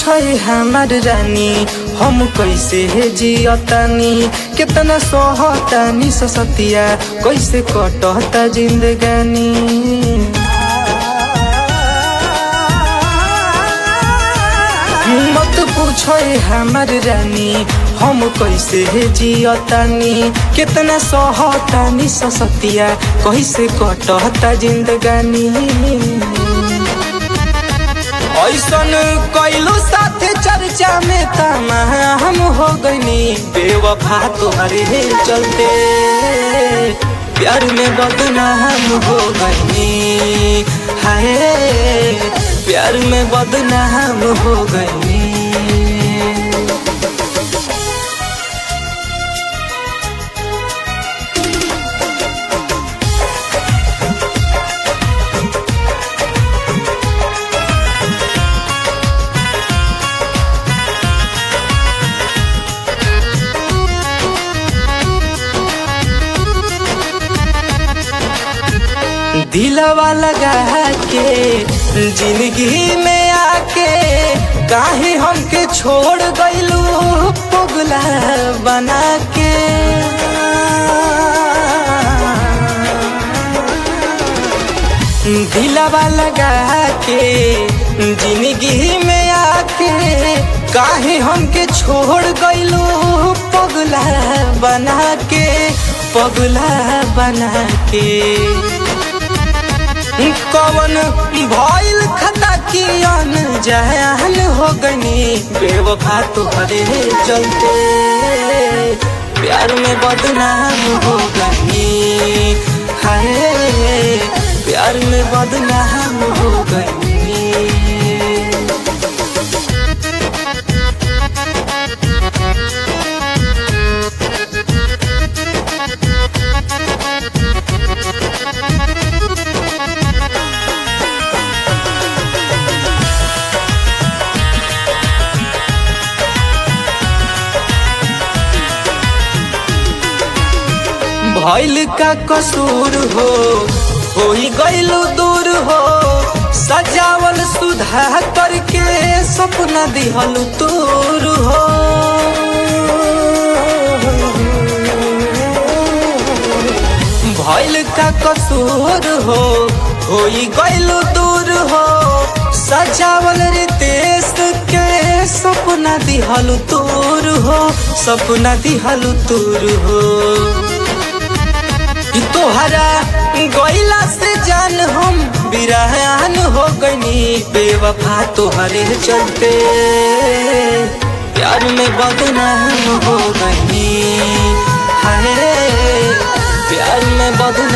पूछे हमार रानी हम कैसे जियतानी, कितना सोहतानी ससतिया, कैसे कटता जिंदगानी। मत पूछो हमार रानी हम कैसे जियतानी, कितना सोहतानी ससतिया, कैसे कटता जिंदगानी। ऐसन कैलो साथे चर्चा में तमाम हो गईनी, बेवफा तोहरे चलते प्यार में बदनाम हो गईनी। हाय प्यार में बदनाम हो गईनी। दिलवा लगा के जिंदगी में आके काहे हमके छोड़ गइलू पगला बना के। दिलवा लगा के जिंदगी में आके काहे हमके छोड़ गइलू पगला बना के, पगला बना के। कवन भइल खता की अनजान हो गनी, बेवफा तोहरे चलते प्यार में बदनाम हो गनी। हाय प्यार में बदनाम हो गनी। भइल का कसूर हो ही गइलू दूर हो, सजावल सुधा करके सपना दिहलू तूर हो। भइल का कसूर हो ही गइलू दूर हो, सजावल रितेश के सपना दिहलू तूर हो, सपना दिहलू तूर हो। तोहरा गइला से जान हम बिरहान हो गईनी, बेवफा तोहरे चलते प्यार में बदनाम हो गईनी। हाय प्यार में बदनाम